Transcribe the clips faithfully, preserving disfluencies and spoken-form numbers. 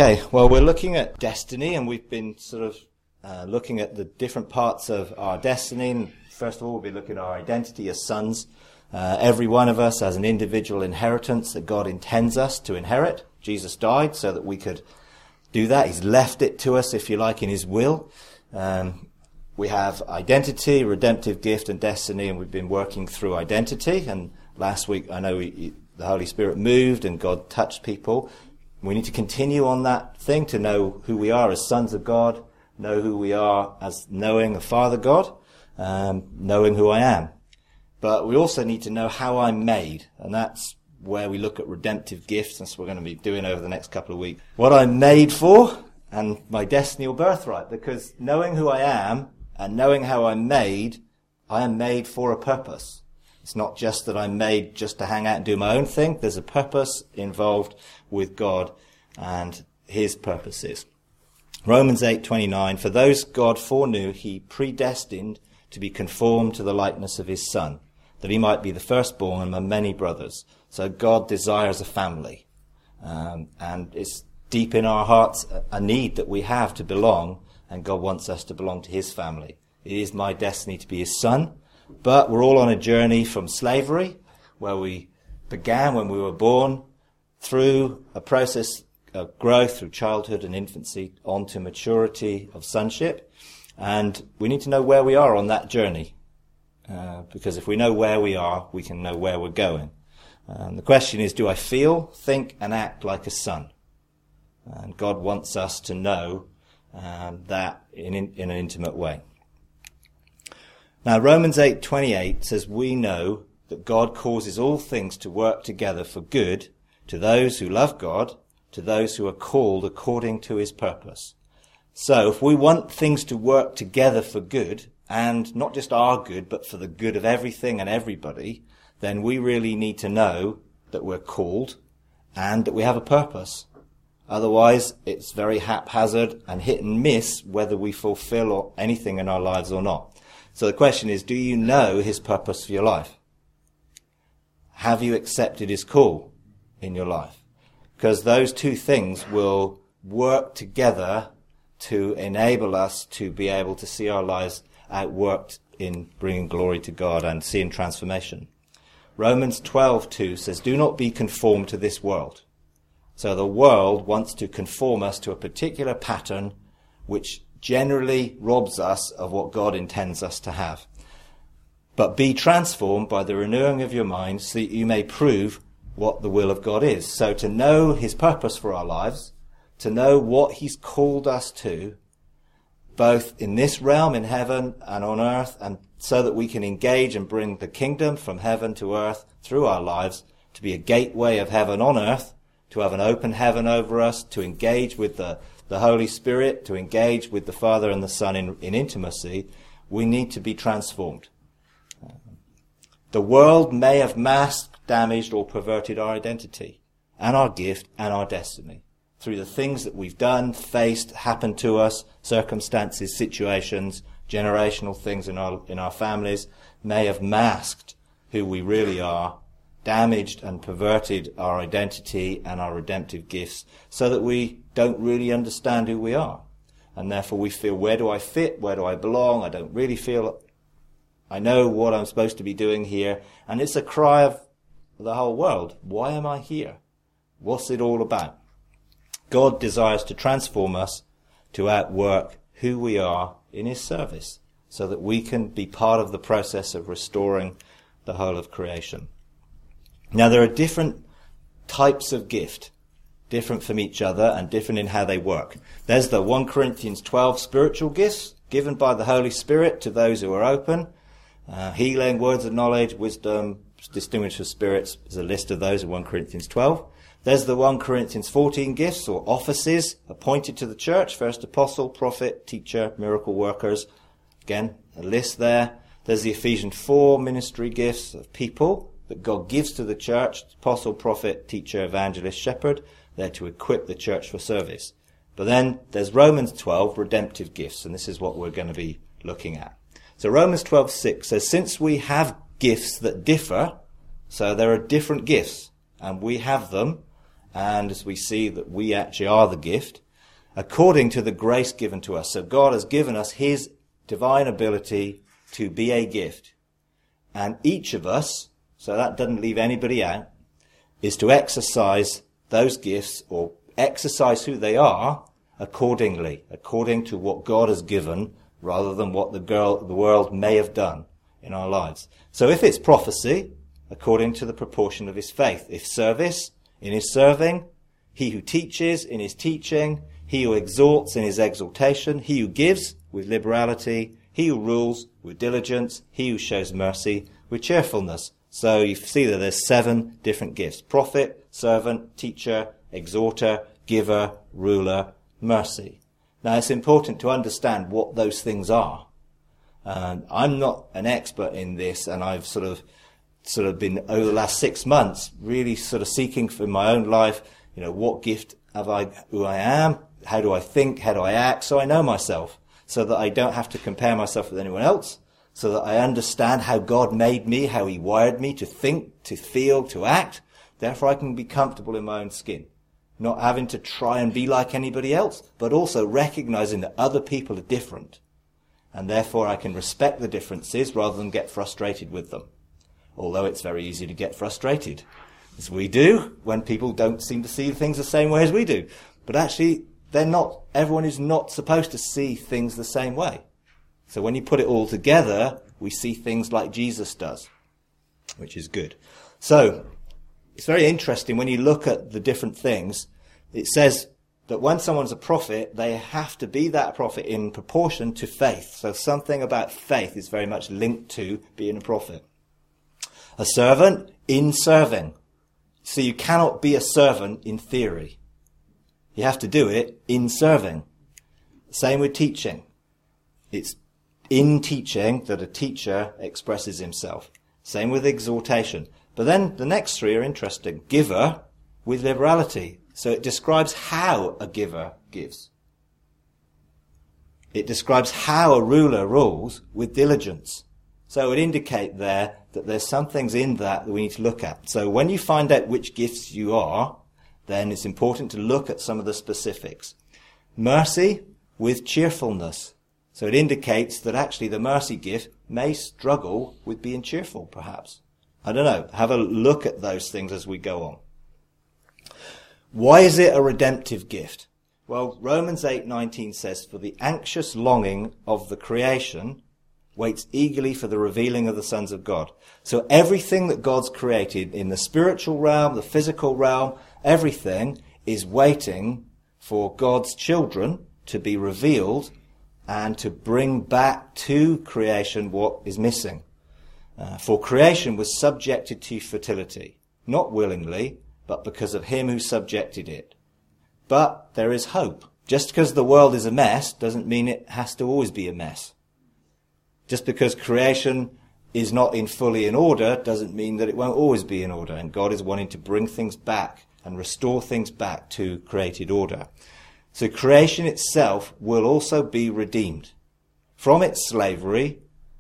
Okay, well, we're looking at destiny, and we've been sort of uh, looking at the different parts of our destiny. And first of all, we'll be looking at our identity as sons. Uh, every one of us has an individual inheritance that God intends us to inherit. Jesus died so that we could do that. He's left it to us, if you like, in his will. Um, we have identity, redemptive gift, and destiny, and we've been working through identity. And last week, I know we, the Holy Spirit moved and God touched people. We need to continue on that thing to know who we are as sons of God, know who we are as knowing a Father God, um, knowing who I am. But we also need to know how I'm made, and that's where we look at redemptive gifts. That's what we're going to be doing over the next couple of weeks. What I'm made for and my destiny or birthright, because knowing who I am and knowing how I'm made, I am made for a purpose. It's not just that I'm made just to hang out and do my own thing. There's a purpose involved with God and his purposes. Romans eight twenty-nine, for those God foreknew, he predestined to be conformed to the likeness of his Son, that he might be the firstborn among many brothers. So God desires a family. Um, and it's deep in our hearts a, a need that we have to belong, and God wants us to belong to his family. It is my destiny to be his son. But we're all on a journey from slavery, where we began when we were born, through a process of growth through childhood and infancy, on to maturity of sonship. And we need to know where we are on that journey. Uh, because if we know where we are, we can know where we're going. And the question is, do I feel, think, and act like a son? And God wants us to know um, that in, in, in an intimate way. Now, Romans eight twenty-eight says, we know that God causes all things to work together for good to those who love God, to those who are called according to his purpose. So if we want things to work together for good, and not just our good, but for the good of everything and everybody, then we really need to know that we're called and that we have a purpose. Otherwise, it's very haphazard and hit and miss whether we fulfill anything in our lives or not. So the question is, do you know his purpose for your life? Have you accepted his call in your life? Because those two things will work together to enable us to be able to see our lives outworked in bringing glory to God and seeing transformation. Romans twelve two says, do not be conformed to this world. So the world wants to conform us to a particular pattern which generally robs us of what God intends us to have. But be transformed by the renewing of your mind so that you may prove what the will of God is. So to know his purpose for our lives, to know what he's called us to, both in this realm, in heaven and on earth, and so that we can engage and bring the kingdom from heaven to earth through our lives, to be a gateway of heaven on earth, to have an open heaven over us, to engage with the the Holy Spirit, to engage with the Father and the Son in, in intimacy, we need to be transformed. The world may have masked, damaged, or perverted our identity and our gift and our destiny through the things that we've done, faced, happened to us, circumstances, situations, generational things in our, in our families may have masked who we really are, damaged and perverted our identity and our redemptive gifts so that we don't really understand who we are. And therefore we feel, where do I fit? Where do I belong? I don't really feel I know what I'm supposed to be doing here. And it's a cry of the whole world. Why am I here? What's it all about? God desires to transform us to outwork who we are in his service so that we can be part of the process of restoring the whole of creation. Now, there are different types of gift, different from each other and different in how they work. There's the First Corinthians twelve spiritual gifts given by the Holy Spirit to those who are open. Uh, healing, words of knowledge, wisdom, distinguished of spirits. There's a list of those in First Corinthians twelve. There's the First Corinthians fourteen gifts or offices appointed to the church. First apostle, prophet, teacher, miracle workers. Again, a list there. There's the Ephesians four ministry gifts of people that God gives to the church, apostle, prophet, teacher, evangelist, shepherd. They're to equip the church for service. But then there's Romans twelve, redemptive gifts, and this is what we're going to be looking at. So Romans twelve six says, since we have gifts that differ, so there are different gifts, and we have them, and as we see that we actually are the gift, according to the grace given to us. So God has given us his divine ability to be a gift. And each of us, so that doesn't leave anybody out, is to exercise those gifts, or exercise who they are accordingly, according to what God has given, rather than what the, girl, the world may have done in our lives. So if it's prophecy, according to the proportion of his faith. If service, in his serving. He who teaches, in his teaching. He who exhorts, in his exhortation. He who gives, with liberality. He who rules, with diligence. He who shows mercy, with cheerfulness. So you see that there's seven different gifts. Prophet, servant, teacher, exhorter, giver, ruler, mercy. Now it's important to understand what those things are. Um, I'm not an expert in this, and I've sort of sort of been over the last six months really sort of seeking for my own life, you know, what gift have I, who I am, how do I think, how do I act, so I know myself, so that I don't have to compare myself with anyone else, so that I understand how God made me, how he wired me to think, to feel, to act. Therefore I can be comfortable in my own skin, not having to try and be like anybody else, but also recognizing that other people are different. And therefore I can respect the differences rather than get frustrated with them. Although it's very easy to get frustrated, as we do, when people don't seem to see things the same way as we do. But actually, they're not, everyone is not supposed to see things the same way. So when you put it all together, we see things like Jesus does, which is good. So, it's very interesting when you look at the different things. It says that when someone's a prophet, they have to be that prophet in proportion to faith. So something about faith is very much linked to being a prophet. A servant in serving. So you cannot be a servant in theory. You have to do it in serving. Same with teaching. It's in teaching that a teacher expresses himself. Same with exhortation. But then the next three are interesting. Giver with liberality. So it describes how a giver gives. It describes how a ruler rules with diligence. So it would indicate there that there's some things in that that we need to look at. So when you find out which gifts you are, then it's important to look at some of the specifics. Mercy with cheerfulness. So it indicates that actually the mercy gift may struggle with being cheerful, perhaps. I don't know. Have a look at those things as we go on. Why is it a redemptive gift? Well, Romans eight nineteen says, "For the anxious longing of the creation waits eagerly for the revealing of the sons of God." So everything that God's created in the spiritual realm, the physical realm, everything is waiting for God's children to be revealed and to bring back to creation what is missing. Uh, for creation was subjected to fertility, not willingly, but because of him who subjected it. But there is hope. Just because the world is a mess doesn't mean it has to always be a mess. Just because creation is not in fully in order doesn't mean that it won't always be in order. And God is wanting to bring things back and restore things back to created order. So creation itself will also be redeemed from its slavery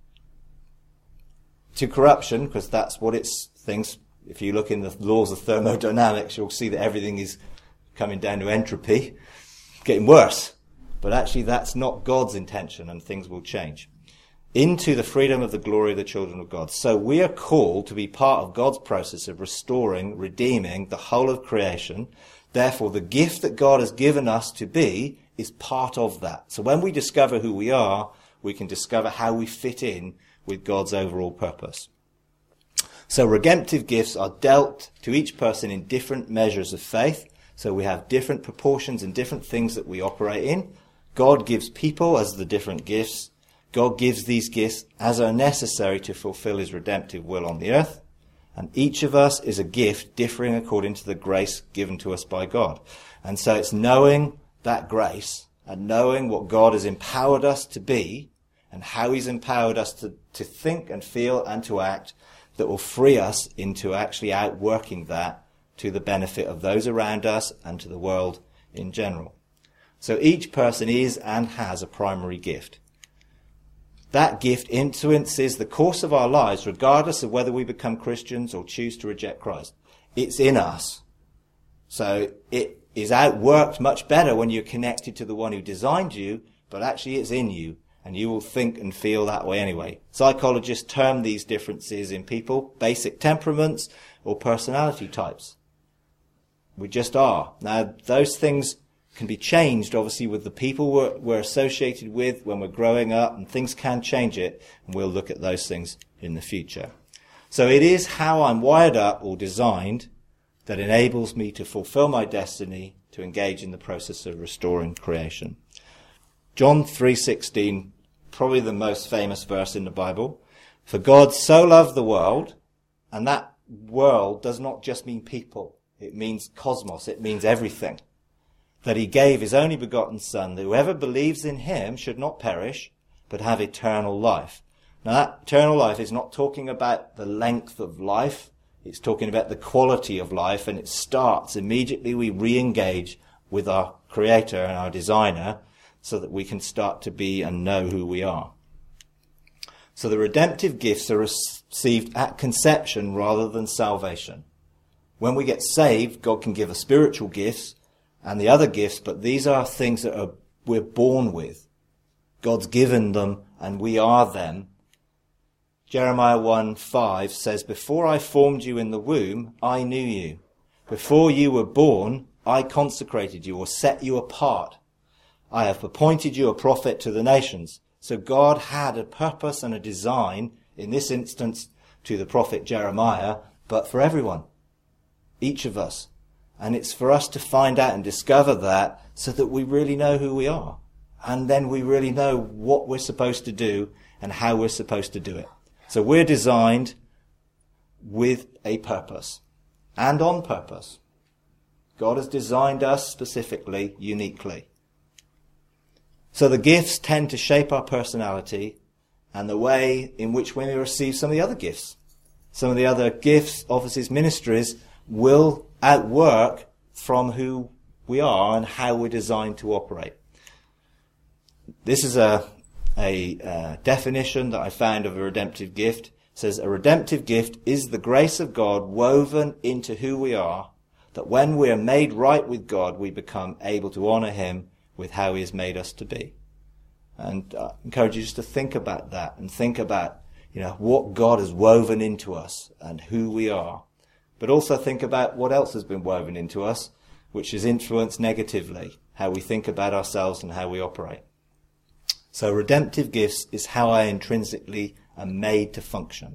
to corruption, because that's what it's things. If you look in the laws of thermodynamics, you'll see that everything is coming down to entropy, getting worse. But actually that's not God's intention, and things will change. Into the freedom of the glory of the children of God. So we are called to be part of God's process of restoring, redeeming the whole of creation. Therefore, the gift that God has given us to be is part of that. So when we discover who we are, we can discover how we fit in with God's overall purpose. So redemptive gifts are dealt to each person in different measures of faith. So we have different proportions and different things that we operate in. God gives people as the different gifts. God gives these gifts as are necessary to fulfill his redemptive will on the earth. And each of us is a gift differing according to the grace given to us by God. And so it's knowing that grace and knowing what God has empowered us to be and how he's empowered us to, to think and feel and to act that will free us into actually outworking that to the benefit of those around us and to the world in general. So each person is and has a primary gift. That gift influences the course of our lives regardless of whether we become Christians or choose to reject Christ. It's in us. So it is outworked much better when you're connected to the one who designed you, but actually it's in you, and you will think and feel that way anyway. Psychologists term these differences in people basic temperaments or personality types. We just are. Now, those things can be changed, obviously, with the people we're, we're associated with when we're growing up, and things can change it, and we'll look at those things in the future. So it is how I'm wired up or designed that enables me to fulfill my destiny, to engage in the process of restoring creation. John three sixteen, probably the most famous verse in the Bible. For God so loved the world, and that world does not just mean people. It means cosmos. It means everything. That he gave his only begotten Son, that whoever believes in him should not perish, but have eternal life. Now that eternal life is not talking about the length of life. It's talking about the quality of life, and it starts immediately we re-engage with our Creator and our Designer so that we can start to be and know who we are. So the redemptive gifts are received at conception rather than salvation. When we get saved, God can give us spiritual gifts and the other gifts, but these are things that are, we're born with. God's given them and we are them. Jeremiah one five says, before I formed you in the womb, I knew you. Before you were born, I consecrated you or set you apart. I have appointed you a prophet to the nations. So God had a purpose and a design, in this instance to the prophet Jeremiah, but for everyone, each of us. And it's for us to find out and discover that so that we really know who we are. And then we really know what we're supposed to do and how we're supposed to do it. So we're designed with a purpose and on purpose. God has designed us specifically, uniquely. So the gifts tend to shape our personality and the way in which we receive some of the other gifts. Some of the other gifts, offices, ministries will outwork from who we are and how we're designed to operate. This is a, a uh, definition that I found of a redemptive gift. It says, a redemptive gift is the grace of God woven into who we are, that when we are made right with God, we become able to honor him with how he has made us to be. And I encourage you just to think about that and think about, you know, what God has woven into us and who we are. But also think about what else has been woven into us, which has influenced negatively how we think about ourselves and how we operate. So redemptive gifts is how I intrinsically am made to function.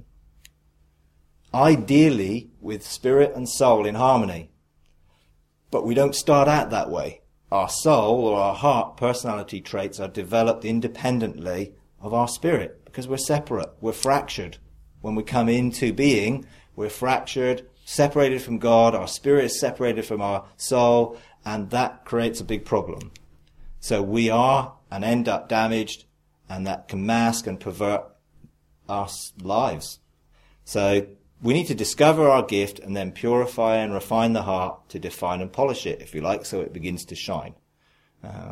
Ideally with spirit and soul in harmony. But we don't start out that way. Our soul or our heart personality traits are developed independently of our spirit because we're separate, we're fractured. When we come into being, we're fractured, separated from God, our spirit is separated from our soul, and that creates a big problem. So we are and end up damaged, and that can mask and pervert our lives. So we need to discover our gift and then purify and refine the heart to define and polish it, if you like, so it begins to shine. Um,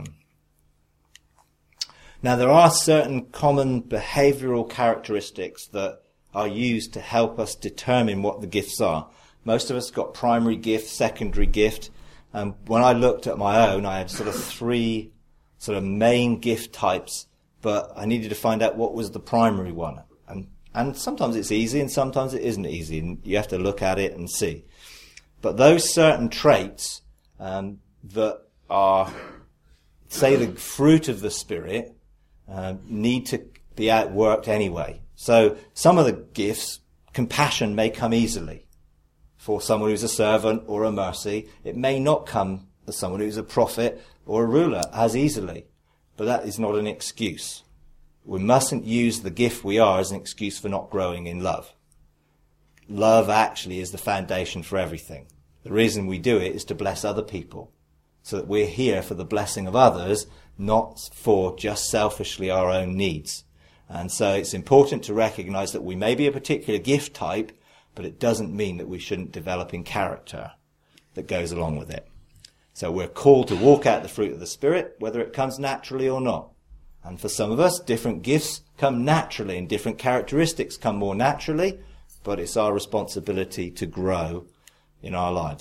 now, there are certain common behavioral characteristics that are used to help us determine what the gifts are. Most of us got primary gift, secondary gift. Um, when I looked at my own, I had sort of three sort of main gift types, but I needed to find out what was the primary one. And And sometimes it's easy and sometimes it isn't easy, and you have to look at it and see. But those certain traits um, that are, say, the fruit of the Spirit uh, need to be outworked anyway. So some of the gifts, compassion may come easily for someone who's a servant or a mercy. It may not come as someone who's a prophet or a ruler as easily, but that is not an excuse. We mustn't use the gift we are as an excuse for not growing in love. Love actually is the foundation for everything. The reason we do it is to bless other people, so that we're here for the blessing of others, not for just selfishly our own needs. And so it's important to recognize that we may be a particular gift type, but it doesn't mean that we shouldn't develop in character that goes along with it. So we're called to walk out the fruit of the Spirit, whether it comes naturally or not. And for some of us, different gifts come naturally and different characteristics come more naturally, but it's our responsibility to grow in our lives.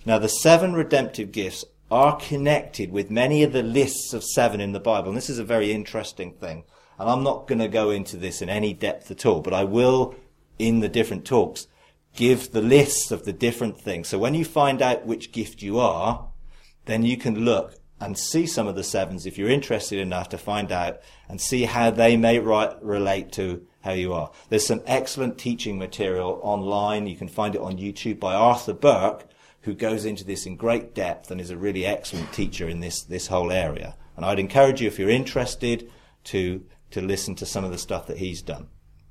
Now, the seven redemptive gifts are connected with many of the lists of seven in the Bible. And this is a very interesting thing. And I'm not going to go into this in any depth at all, but I will, in the different talks, give the lists of the different things. So when you find out which gift you are, then you can look and see some of the sevens if you're interested enough to find out and see how they may ri- relate to how you are. There's some excellent teaching material online. You can find it on YouTube by Arthur Burke, who goes into this in great depth and is a really excellent teacher in this, this whole area. And I'd encourage you, if you're interested, to, to listen to some of the stuff that he's done.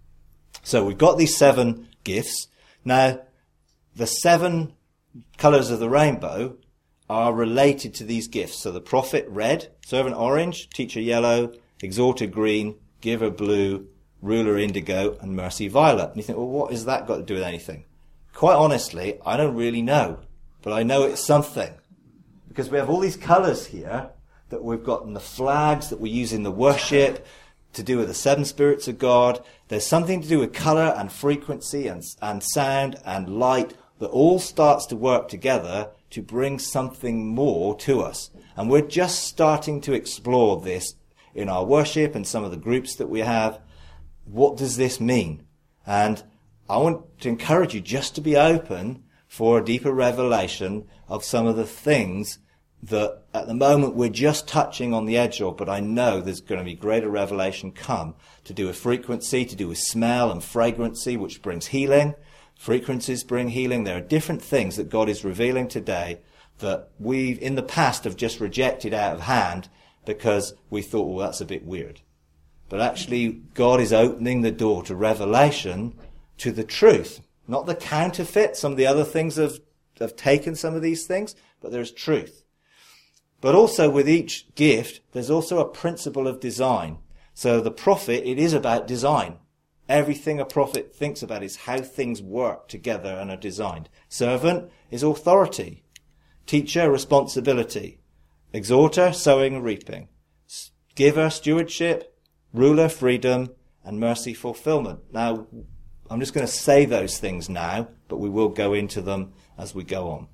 So we've got these seven gifts. Now, the seven colours of the rainbow are related to these gifts. So the prophet, red; servant, orange; teacher, yellow; exhorter, green; giver, blue; ruler, indigo; and mercy, violet. And you think, well, what has that got to do with anything? Quite honestly, I don't really know. But I know it's something. Because we have all these colours here that we've got in the flags that we use in the worship to do with the seven spirits of God. There's something to do with colour and frequency and, and sound and light that all starts to work together to bring something more to us. And we're just starting to explore this in our worship and some of the groups that we have. What does this mean? And I want to encourage you just to be open for a deeper revelation of some of the things that at the moment we're just touching on the edge of, but I know there's going to be greater revelation come to do with frequency, to do with smell and fragrancy, which brings healing. Frequencies bring healing. There are different things that God is revealing today that we in the past have just rejected out of hand because we thought, well, that's a bit weird. But actually, God is opening the door to revelation, to the truth. Not the counterfeit. Some of the other things have, have taken some of these things, but there's truth. But also with each gift, there's also a principle of design. So the prophet, it is about design. Everything a prophet thinks about is how things work together and are designed. Servant is authority. Teacher, responsibility. Exhorter, sowing and reaping. Giver, stewardship. Ruler, freedom. And mercy, fulfillment. Now, I'm just going to say those things now, but we will go into them as we go on.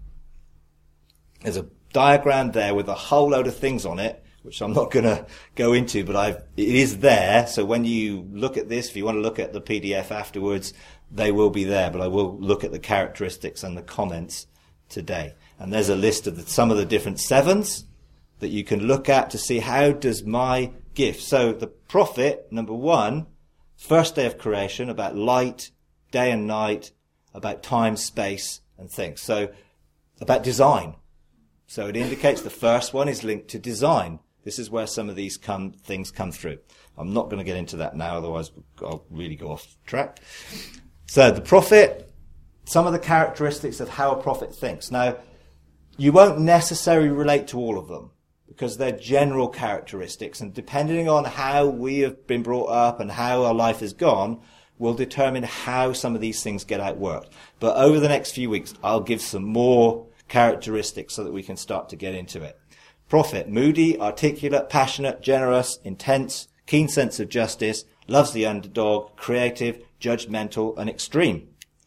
There's a diagram there with a whole load of things on it, which I'm not going to go into, but I've, it is there. So when you look at this, if you want to look at the P D F afterwards, they will be there, but I will look at the characteristics and the comments today. And there's a list of the, some of the different sevens that you can look at to see how does my gift. So the prophet, number one, first day of creation, about light, day and night, about time, space, and things. So about design. So it indicates the first one is linked to design. This is where some of these come, things come through. I'm not going to get into that now, otherwise I'll really go off track. So the prophet, some of the characteristics of how a prophet thinks. Now, you won't necessarily relate to all of them, because they're general characteristics, and depending on how we have been brought up and how our life has gone, will determine how some of these things get outworked. But over the next few weeks, I'll give some more characteristics so that we can start to get into it. Prophet, moody, articulate, passionate, generous, intense, keen sense of justice, loves the underdog, creative, judgmental, and extreme.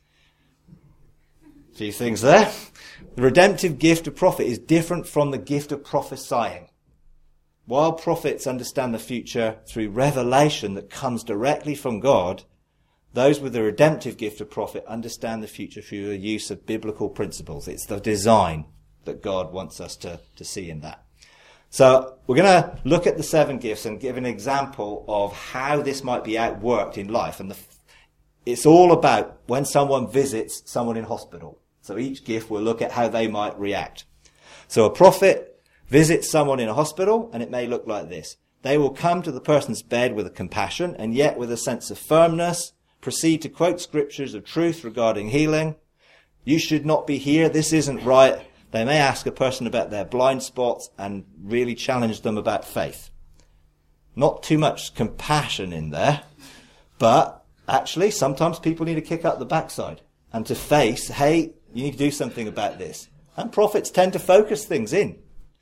A few things there. The redemptive gift of prophet is different from the gift of prophesying. While prophets understand the future through revelation that comes directly from God, those with the redemptive gift of prophet understand the future through the use of biblical principles. It's the design that God wants us to, to see in that. So we're going to look at the seven gifts and give an example of how this might be outworked in life. And the, it's all about when someone visits someone in hospital. So each gift will look at how they might react. So a prophet visits someone in a hospital, and it may look like this. They will come to the person's bed with a compassion and yet with a sense of firmness, proceed to quote scriptures of truth regarding healing. You should not be here. This isn't right. They may ask a person about their blind spots and really challenge them about faith. Not too much compassion in there, but actually sometimes people need to kick up the backside and to face, hey, you need to do something about this. And prophets tend to focus things in.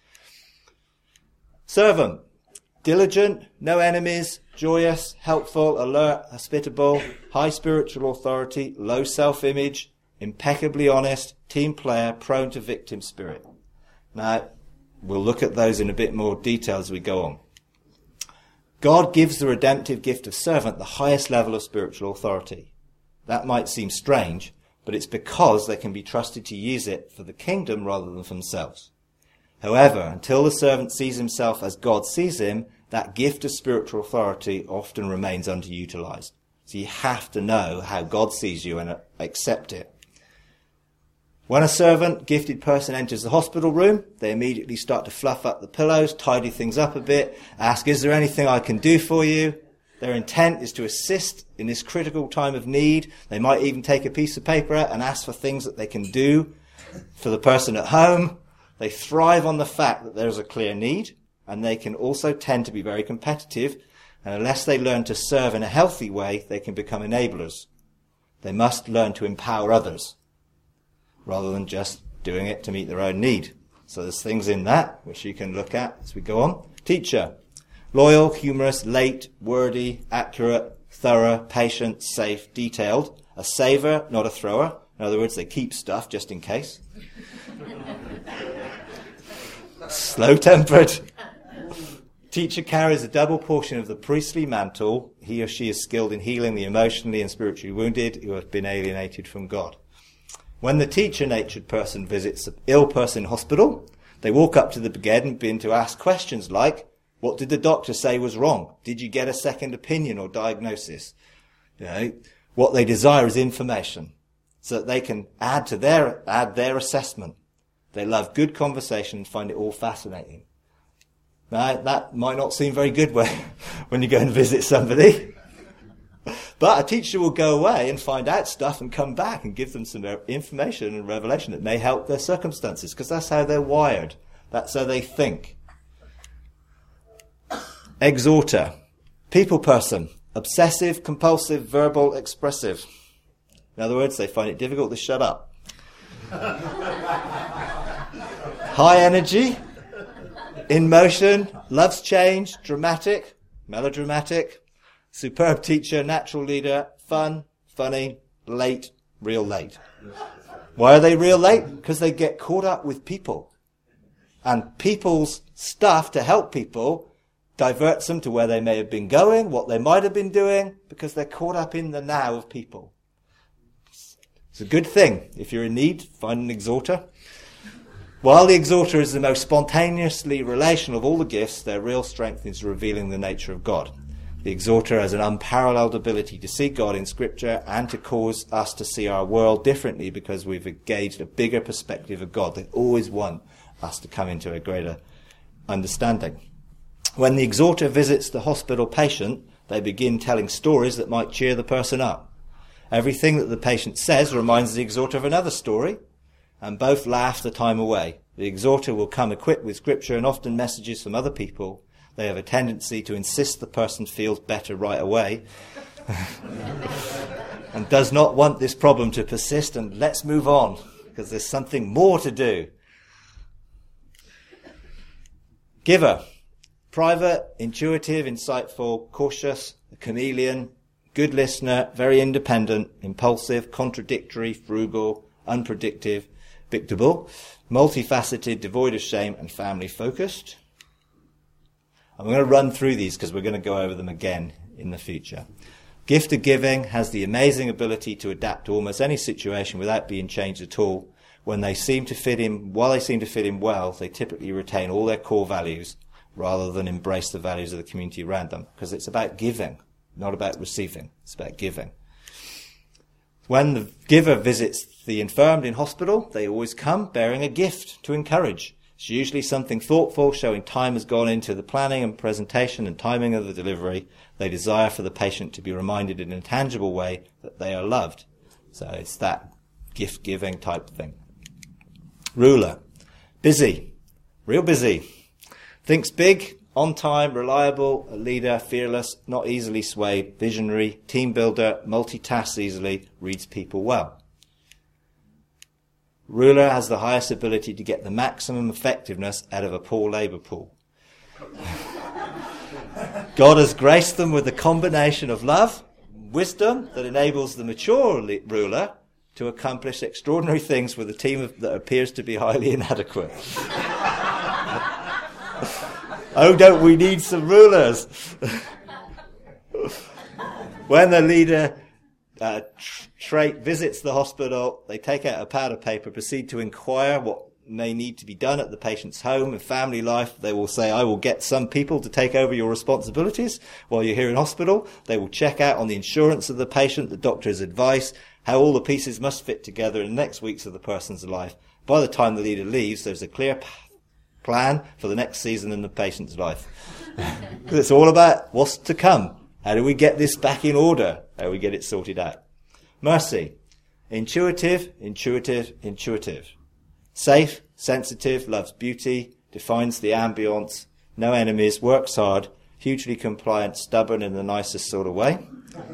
Servant, diligent, no enemies, joyous, helpful, alert, hospitable, high spiritual authority, low self-image, impeccably honest, team player, prone to victim spirit. Now, we'll look at those in a bit more detail as we go on. God gives the redemptive gift of servant the highest level of spiritual authority. That might seem strange, but it's because they can be trusted to use it for the kingdom rather than for themselves. However, until the servant sees himself as God sees him, that gift of spiritual authority often remains underutilized. So you have to know how God sees you and accept it. When a servant, gifted person enters the hospital room, they immediately start to fluff up the pillows, tidy things up a bit, ask, is there anything I can do for you? Their intent is to assist in this critical time of need. They might even take a piece of paper out and ask for things that they can do for the person at home. They thrive on the fact that there is a clear need, and they can also tend to be very competitive. And unless they learn to serve in a healthy way, they can become enablers. They must learn to empower others, rather than just doing it to meet their own need. So there's things in that which you can look at as we go on. Teacher. Loyal, humorous, late, wordy, accurate, thorough, patient, safe, detailed. A saver, not a thrower. In other words, they keep stuff just in case. Slow-tempered. Teacher carries a double portion of the priestly mantle. He or she is skilled in healing the emotionally and spiritually wounded who have been alienated from God. When the teacher-natured person visits an ill person in hospital, they walk up to the bed and begin to ask questions like, what did the doctor say was wrong? Did you get a second opinion or diagnosis? You know, what they desire is information so that they can add to their, add their assessment. They love good conversation and find it all fascinating. Now, that might not seem very good when, when you go and visit somebody. But a teacher will go away and find out stuff and come back and give them some information and revelation that may help their circumstances, because that's how they're wired. That's how they think. Exhorter. People person. Obsessive, compulsive, verbal, expressive. In other words, they find it difficult to shut up. High energy. In motion. Loves change. Dramatic. Melodramatic. Superb teacher, natural leader, fun, funny, late, real late. Why are they real late? Because they get caught up with people. And people's stuff to help people diverts them to where they may have been going, what they might have been doing, because they're caught up in the now of people. It's a good thing. If you're in need, find an exhorter. While the exhorter is the most spontaneously relational of all the gifts, their real strength is revealing the nature of God. The exhorter has an unparalleled ability to see God in Scripture and to cause us to see our world differently because we've engaged a bigger perspective of God. They always want us to come into a greater understanding. When the exhorter visits the hospital patient, they begin telling stories that might cheer the person up. Everything that the patient says reminds the exhorter of another story, and both laugh the time away. The exhorter will come equipped with Scripture and often messages from other people. They have a tendency to insist the person feels better right away and does not want this problem to persist, and let's move on because there's something more to do. Giver. Private, intuitive, insightful, cautious, a chameleon, good listener, very independent, impulsive, contradictory, frugal, unpredictable, predictable, multifaceted, devoid of shame, and family-focused. I'm going to run through these because we're going to go over them again in the future. Gift of giving has the amazing ability to adapt to almost any situation without being changed at all. When they seem to fit in, while they seem to fit in well, they typically retain all their core values rather than embrace the values of the community around them, because it's about giving, not about receiving. It's about giving. When the giver visits the infirmed in hospital, they always come bearing a gift to encourage. It's usually something thoughtful, showing time has gone into the planning and presentation and timing of the delivery. They desire for the patient to be reminded in a tangible way that they are loved. So it's that gift-giving type thing. Ruler. Busy. Real busy. Thinks big, on time, reliable, a leader, fearless, not easily swayed, visionary, team builder, multitasks easily, reads people well. Ruler has the highest ability to get the maximum effectiveness out of a poor labour pool. God has graced them with a combination of love, wisdom that enables the mature ruler to accomplish extraordinary things with a team of, that appears to be highly inadequate. Oh, don't we need some rulers? When the leader uh, trait visits the hospital, they take out a pad of paper, proceed to inquire what may need to be done at the patient's home and family life. They will say, I will get some people to take over your responsibilities while you're here in hospital. They will check out on the insurance of the patient, the doctor's advice, how all the pieces must fit together in the next weeks of the person's life. By the time the leader leaves, there's a clear p- plan for the next season in the patient's life. Because it's all about what's to come. How do we get this back in order? How do we get it sorted out? Mercy. Intuitive, intuitive, intuitive. Safe, sensitive, loves beauty, defines the ambience, no enemies, works hard, hugely compliant, stubborn in the nicest sort of way.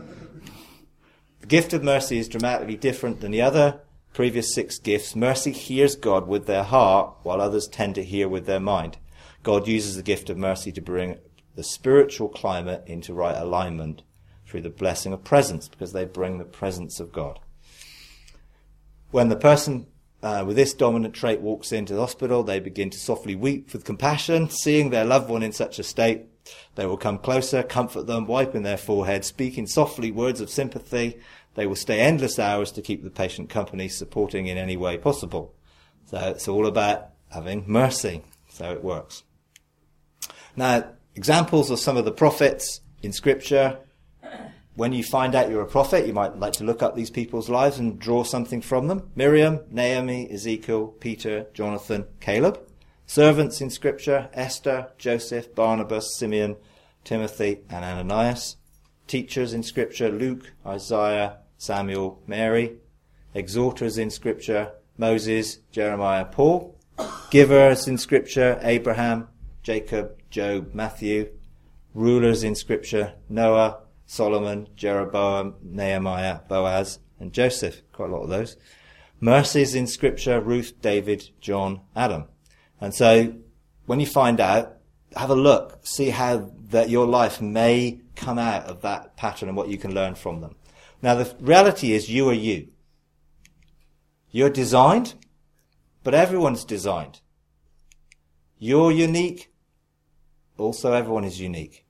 The gift of mercy is dramatically different than the other previous six gifts. Mercy hears God with their heart, while others tend to hear with their mind. God uses the gift of mercy to bring the spiritual climate into right alignment through the blessing of presence, because they bring the presence of God. When the person Uh, with this dominant trait walks into the hospital, they begin to softly weep with compassion, seeing their loved one in such a state. They will come closer, comfort them, wiping their forehead, speaking softly words of sympathy. They will stay endless hours to keep the patient company, supporting in any way possible. So it's all about having mercy. So it works. Now, examples of some of the prophets in Scripture. When you find out you're a prophet, you might like to look up these people's lives and draw something from them. Miriam, Naomi, Ezekiel, Peter, Jonathan, Caleb. Servants in Scripture, Esther, Joseph, Barnabas, Simeon, Timothy, and Ananias. Teachers in Scripture, Luke, Isaiah, Samuel, Mary. Exhorters in Scripture, Moses, Jeremiah, Paul. Givers in Scripture, Abraham, Jacob, Job, Matthew. Rulers in Scripture, Noah, Solomon, Jeroboam, Nehemiah, Boaz, and Joseph. Quite a lot of those. Mercies in Scripture, Ruth, David, John, Adam. And so when you find out, have a look. See how that your life may come out of that pattern and what you can learn from them. Now, the reality is you are you. You're designed, but everyone's designed. You're unique. Also, everyone is unique.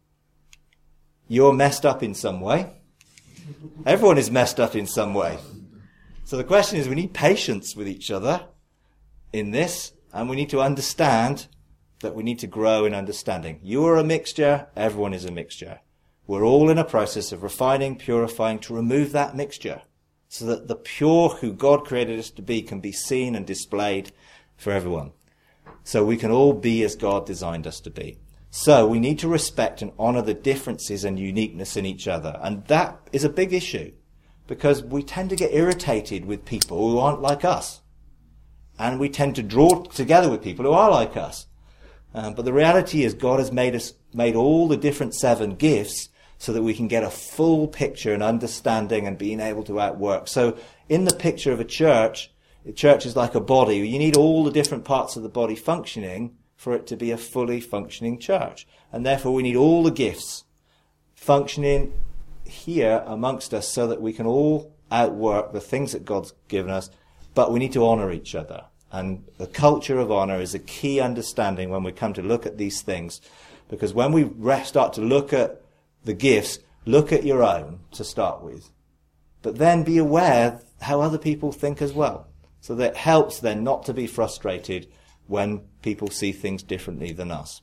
You're messed up in some way. Everyone is messed up in some way. So the question is, we need patience with each other in this, and we need to understand that we need to grow in understanding. You are a mixture, everyone is a mixture. We're all in a process of refining, purifying, to remove that mixture, so that the pure who God created us to be can be seen and displayed for everyone. So we can all be as God designed us to be. So we need to respect and honor the differences and uniqueness in each other. And that is a big issue, because we tend to get irritated with people who aren't like us. And we tend to draw together with people who are like us. Um, but the reality is God has made us, made all the different seven gifts so that we can get a full picture and understanding and being able to outwork. So in the picture of a church, the church is like a body. You need all the different parts of the body functioning for it to be a fully functioning church. And therefore we need all the gifts functioning here amongst us so that we can all outwork the things that God's given us, but we need to honor each other. And the culture of honor is a key understanding when we come to look at these things, because when we start to look at the gifts, look at your own to start with, but then be aware how other people think as well. So that it helps then not to be frustrated when people see things differently than us.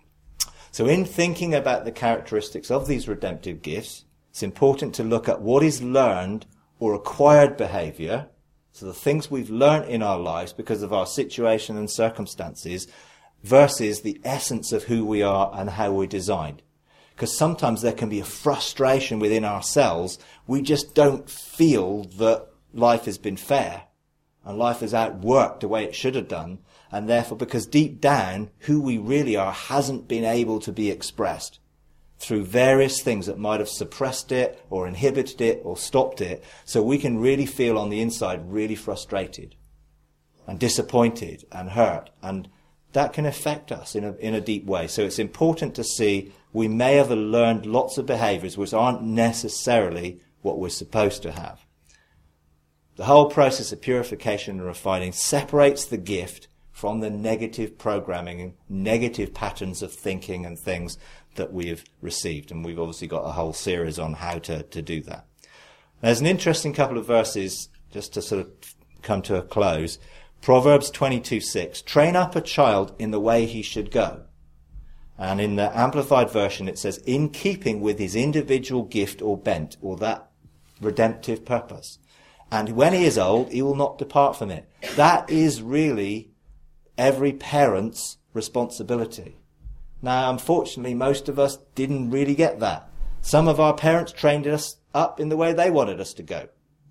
So in thinking about the characteristics of these redemptive gifts, it's important to look at what is learned or acquired behavior, so the things we've learned in our lives because of our situation and circumstances, versus the essence of who we are and how we're designed. Because sometimes there can be a frustration within ourselves. We just don't feel that life has been fair and life has outworked the way it should have done. And therefore, because deep down, who we really are hasn't been able to be expressed through various things that might have suppressed it or inhibited it or stopped it. So we can really feel on the inside really frustrated and disappointed and hurt. And that can affect us in a, in a deep way. So it's important to see we may have learned lots of behaviors which aren't necessarily what we're supposed to have. The whole process of purification and refining separates the gift from the negative programming and negative patterns of thinking and things that we have received. And we've obviously got a whole series on how to, to do that. There's an interesting couple of verses, just to sort of come to a close. Proverbs twenty-two six, train up a child in the way he should go. And in the Amplified Version it says, in keeping with his individual gift or bent, or that redemptive purpose. And when he is old, he will not depart from it. That is really every parent's responsibility. Now, unfortunately, most of us didn't really get that. Some of our parents trained us up in the way they wanted us to go.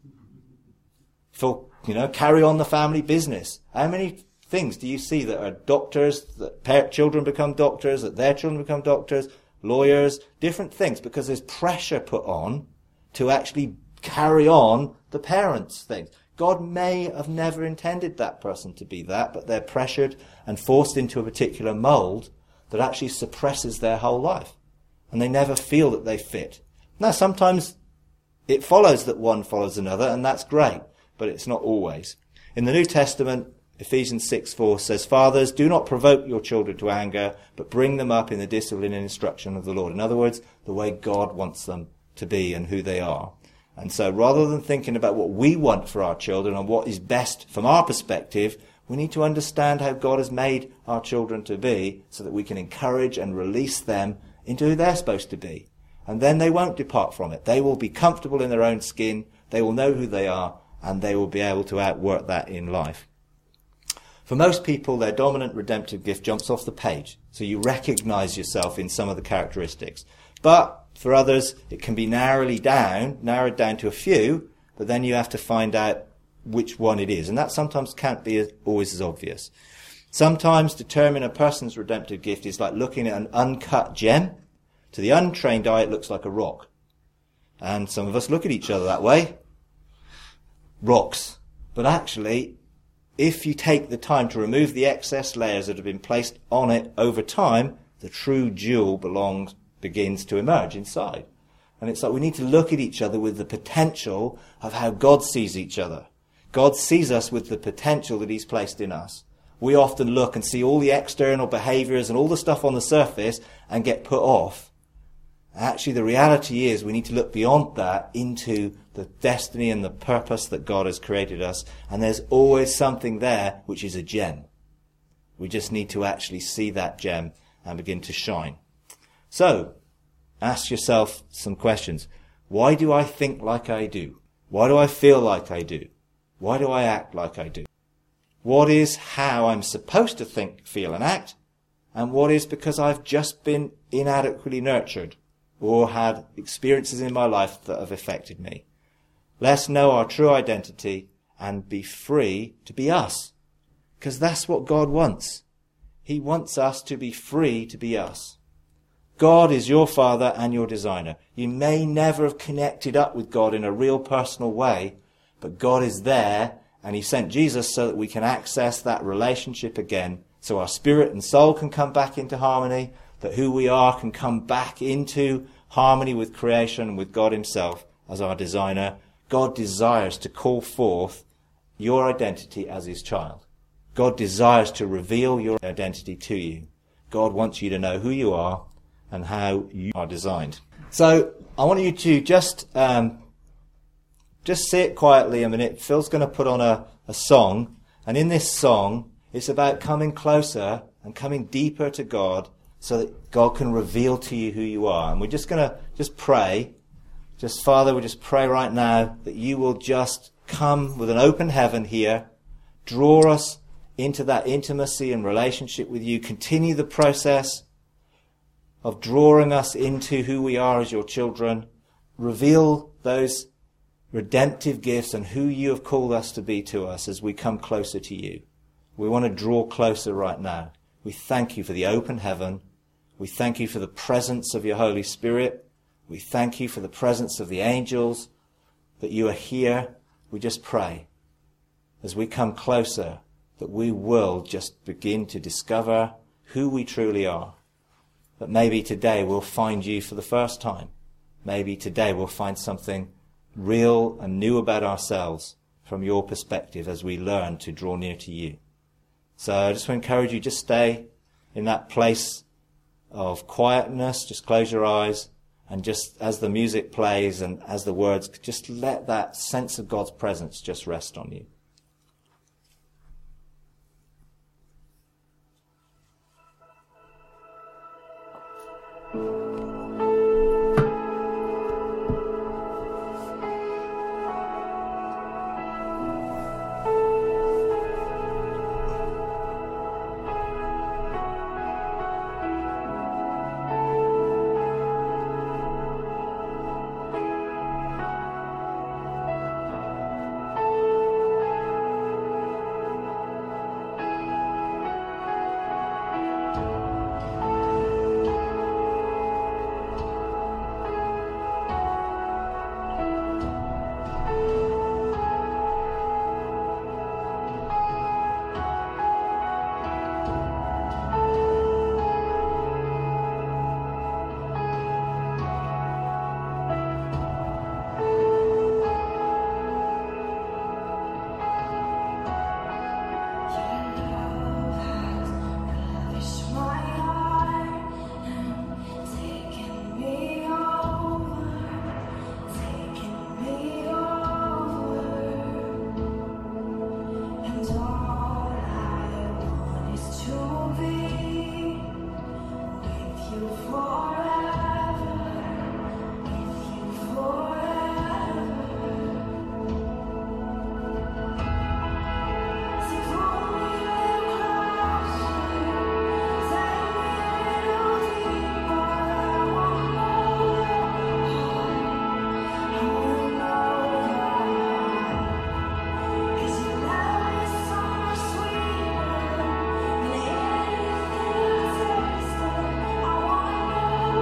For, you know, carry on the family business. How many things do you see that are doctors, that parent, children become doctors, that their children become doctors, lawyers, different things, because there's pressure put on to actually carry on the parents' things. God may have never intended that person to be that, but they're pressured and forced into a particular mould that actually suppresses their whole life. And they never feel that they fit. Now, sometimes it follows that one follows another, and that's great, but it's not always. In the New Testament, Ephesians six four says, fathers, do not provoke your children to anger, but bring them up in the discipline and instruction of the Lord. In other words, the way God wants them to be and who they are. And so rather than thinking about what we want for our children and what is best from our perspective, we need to understand how God has made our children to be so that we can encourage and release them into who they're supposed to be. And then they won't depart from it. They will be comfortable in their own skin, they will know who they are, and they will be able to outwork that in life. For most people, their dominant redemptive gift jumps off the page, so you recognize yourself in some of the characteristics. But for others, it can be narrowly down, narrowed down to a few, but then you have to find out which one it is. And that sometimes can't be as, always as obvious. Sometimes determining a person's redemptive gift is like looking at an uncut gem. To the untrained eye, it looks like a rock. And some of us look at each other that way. Rocks. But actually, if you take the time to remove the excess layers that have been placed on it over time, the true jewel belongs, begins to emerge inside. And it's like we need to look at each other with the potential of how God sees each other. God sees us with the potential that he's placed in us. We often look and see all the external behaviors and all the stuff on the surface and get put off. Actually, the reality is we need to look beyond that into the destiny and the purpose that God has created us. And there's always something there which is a gem. We just need to actually see that gem and begin to shine. So, ask yourself some questions. Why do I think like I do? Why do I feel like I do? Why do I act like I do? What is how I'm supposed to think, feel and act? And what is because I've just been inadequately nurtured or had experiences in my life that have affected me? Let's know our true identity and be free to be us. Because that's what God wants. He wants us to be free to be us. God is your Father and your designer. You may never have connected up with God in a real personal way, but God is there, and he sent Jesus so that we can access that relationship again, so our spirit and soul can come back into harmony, that who we are can come back into harmony with creation and with God himself as our designer. God desires to call forth your identity as his child. God desires to reveal your identity to you. God wants you to know who you are and how you are designed. So I want you to just um, just sit quietly a minute. Phil's going to put on a, a song, and in this song it's about coming closer and coming deeper to God so that God can reveal to you who you are. And we're just going to just pray. Just, Father, we just pray right now that you will just come with an open heaven here, draw us into that intimacy and relationship with you, continue the process of drawing us into who we are as your children, reveal those redemptive gifts and who you have called us to be to us as we come closer to you. We want to draw closer right now. We thank you for the open heaven. We thank you for the presence of your Holy Spirit. We thank you for the presence of the angels, that you are here. We just pray as we come closer that we will just begin to discover who we truly are. That maybe today we'll find you for the first time. Maybe today we'll find something real and new about ourselves from your perspective as we learn to draw near to you. So I just want to encourage you, just stay in that place of quietness, just close your eyes, and just as the music plays and as the words, just let that sense of God's presence just rest on you. I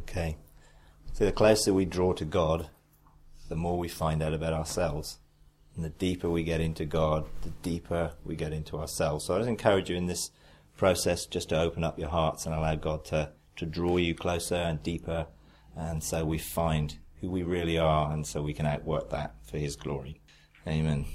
Okay. So the closer we draw to God, the more we find out about ourselves. And the deeper we get into God, the deeper we get into ourselves. So I just encourage you in this process just to open up your hearts and allow God to, to draw you closer and deeper. And so we find who we really are, and so we can outwork that for his glory. Amen.